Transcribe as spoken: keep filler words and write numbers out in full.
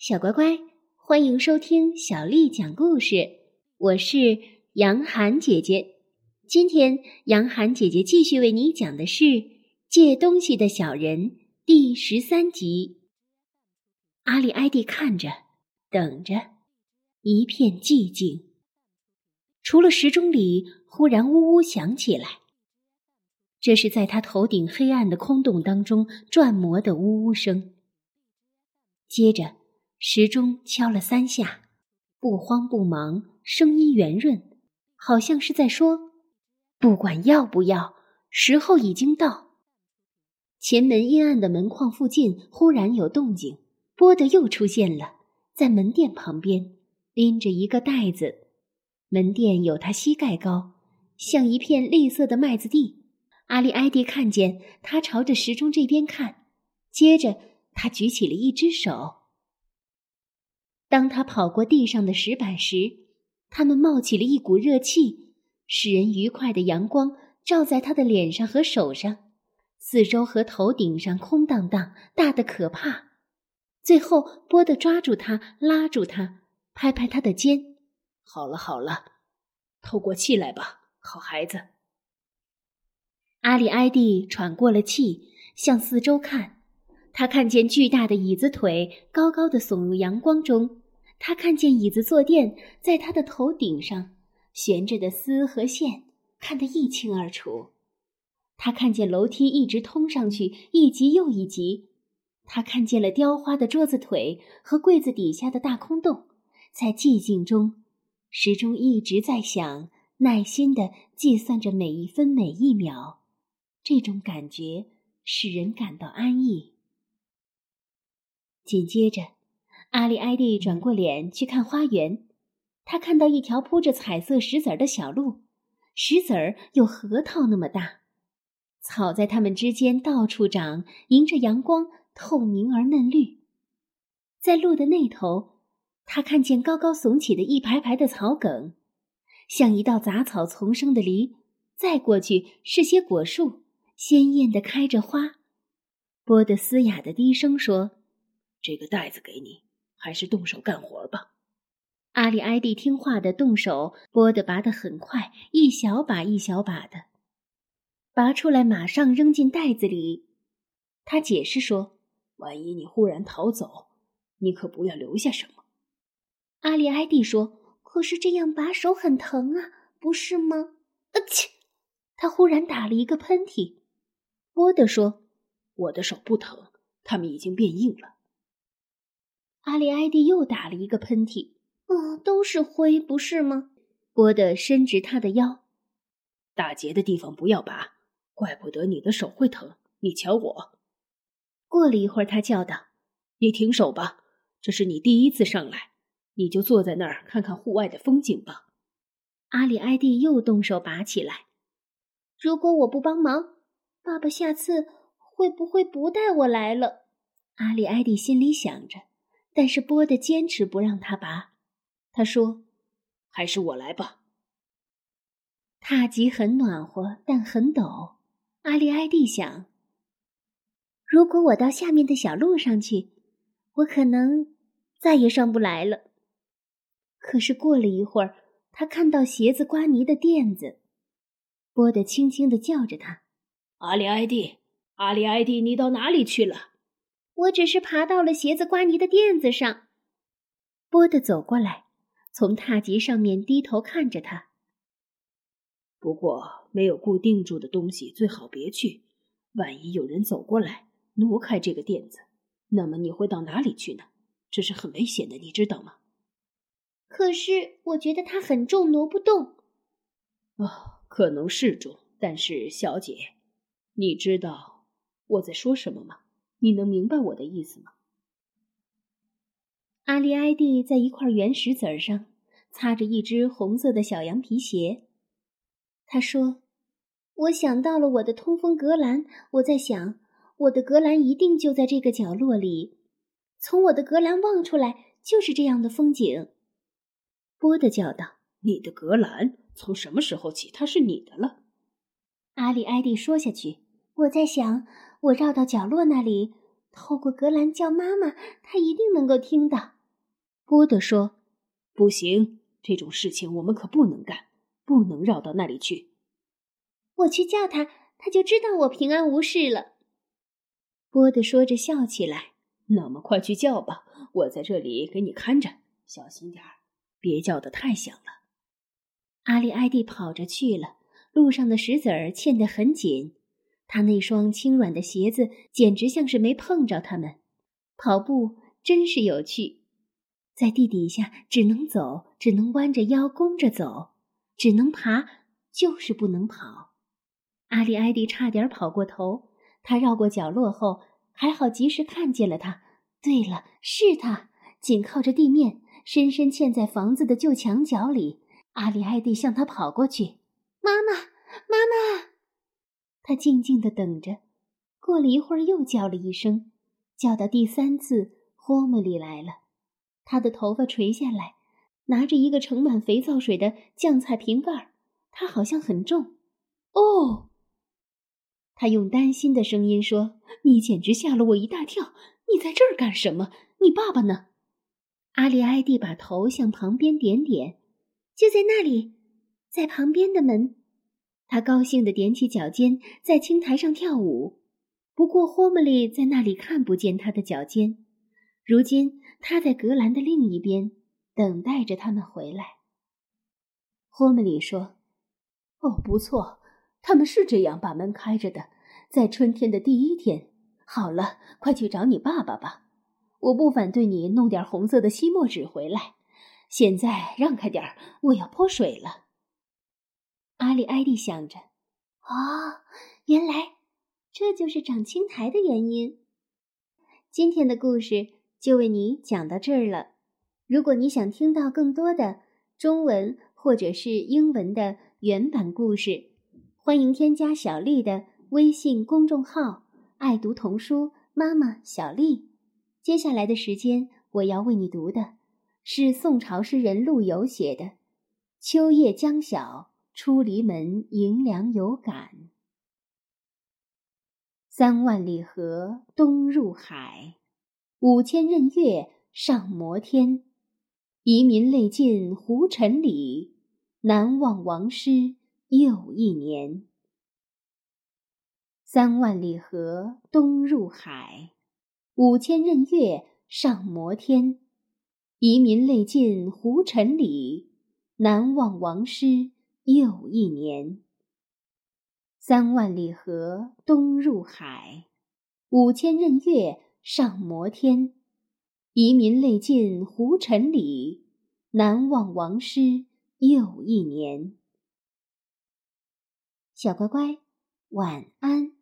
小乖乖，欢迎收听小丽讲故事，我是杨涵姐姐。今天杨涵姐姐继续为你讲的是《借东西的小人》第十三集。阿里埃蒂看着，等着，一片寂静。除了时钟里忽然呜呜响起来，这是在他头顶黑暗的空洞当中转磨的呜呜声。接着时钟敲了三下，不慌不忙，声音圆润，好像是在说，不管要不要，时候已经到。前门阴暗的门框附近忽然有动静，波德又出现了，在门店旁边，拎着一个袋子。门店有他膝盖高，像一片绿色的麦子地。阿里埃蒂看见他朝着时钟这边看，接着他举起了一只手。当他跑过地上的石板时，它们冒起了一股热气，使人愉快的阳光照在他的脸上和手上，四周和头顶上空荡荡，大得可怕。最后波德抓住他，拉住他，拍拍他的肩。 好了好了，透过气来吧，好孩子。 阿里埃蒂喘过了气，向四周看。他看见巨大的椅子腿高高地耸入阳光中，他看见椅子坐垫在他的头顶上，悬着的丝和线看得一清二楚。他看见楼梯一直通上去，一级又一级。他看见了雕花的桌子腿和柜子底下的大空洞。在寂静中，时钟一直在响，耐心地计算着每一分每一秒。这种感觉使人感到安逸。紧接着，阿里埃蒂转过脸去看花园。他看到一条铺着彩色石子儿的小路，石子儿有核桃那么大，草在它们之间到处长，迎着阳光透明而嫩绿。在路的那头，他看见高高耸起的一排排的草梗，像一道杂草丛生的篱，再过去是些果树，鲜艳地开着花。波德嘶哑的低声说， 这个袋子给你，还是动手干活吧。 阿里埃蒂听话的动手，波德拔得很快，一小把一小把的拔出来，马上扔进袋子里。他解释说， 万一你忽然逃走，你可不要留下什么。 阿里埃蒂说，可是这样把手很疼啊，不是吗？呃切！他忽然打了一个喷嚏。波德说， 我的手不疼，它们已经变硬了。 阿里埃蒂又打了一个喷嚏。哦，都是灰，不是吗？波德伸直他的腰。 打结的地方不要拔，怪不得你的手会疼，你瞧我。 过了一会儿，他叫道， 你停手吧，这是你第一次上来，你就坐在那儿看看户外的风景吧。 阿里埃蒂又动手拔起来。如果我不帮忙，爸爸下次会不会不带我来了？阿里埃蒂心里想着，但是波德坚持不让他拔。他说， 还是我来吧。 踏级很暖和，但很陡。阿里埃蒂想，如果我到下面的小路上去，我可能再也上不来了。可是过了一会儿，他看到鞋子刮泥的垫子。波德轻轻地叫着他， 阿里埃蒂，阿里埃蒂，你到哪里去了？ 我只是爬到了鞋子刮泥的垫子上。波德走过来，从踏级上面低头看着他。 不过没有固定住的东西最好别去，万一有人走过来挪开这个垫子，那么你会到哪里去呢？这是很危险的，你知道吗？ 可是我觉得它很重，挪不动。 哦，可能是重，但是小姐，你知道我在说什么吗？你能明白我的意思吗？ 阿里埃蒂在一块圆石子儿上擦着一只红色的小羊皮鞋。他说，我想到了我的通风隔栏，我在想，我的隔栏一定就在这个角落里，从我的隔栏望出来就是这样的风景。波德叫道， 你的隔栏？从什么时候起它是你的了？ 阿里埃蒂说下去，我在想，我绕到角落那里，透过隔栏叫妈妈，她一定能够听到。 波德说：“ 不行，这种事情我们可不能干，不能绕到那里去。” 我去叫他，他就知道我平安无事了。波德说着笑起来。 那么快去叫吧，我在这里给你看着，小心点儿，别叫得太响了。 阿利埃蒂跑着去了，路上的石子儿嵌得很紧，他那双轻软的鞋子简直像是没碰着它们。跑步真是有趣，在地底下只能走，只能弯着腰弓着走，只能爬，就是不能跑。阿利埃蒂差点跑过头，他绕过角落后，还好及时看见了他。对了，是他，紧靠着地面，深深嵌在房子的旧墙角里。阿利埃蒂向他跑过去。妈妈，妈妈！他静静地等着，过了一会儿又叫了一声，叫到第三次，霍姆里来了。他的头发垂下来，拿着一个盛满肥皂水的酱菜瓶盖，他好像很重。哦，他用担心的声音说：“你简直吓了我一大跳！你在这儿干什么？你爸爸呢？”阿利埃蒂把头向旁边点点，就在那里，在旁边的门。他高兴地踮起脚尖，在青台上跳舞。不过霍姆利在那里看不见他的脚尖。如今他在格兰的另一边，等待着他们回来。霍姆利说：“ 哦，不错，他们是这样把门开着的，在春天的第一天。好了，快去找你爸爸吧。我不反对你弄点红色的吸墨纸回来。现在让开点儿，我要泼水了。” 阿利埃蒂想着，哦，原来这就是长青苔的原因。今天的故事就为你讲到这儿了。如果你想听到更多的中文或者是英文的原版故事，欢迎添加小丽的微信公众号“爱读童书妈妈小丽”。接下来的时间，我要为你读的是宋朝诗人陆游写的《秋夜将晓，出篱门迎凉有感》。三万里河东入海，五千仞岳上摩天。遗民泪尽胡尘里，南望王师又一年。三万里河东入海，五千仞岳上摩天。遗民泪尽胡尘里，南望王师又一年。三万里河东入海，五千仞岳上摩天。遗民泪尽胡尘里，南望王师又一年。小乖乖，晚安。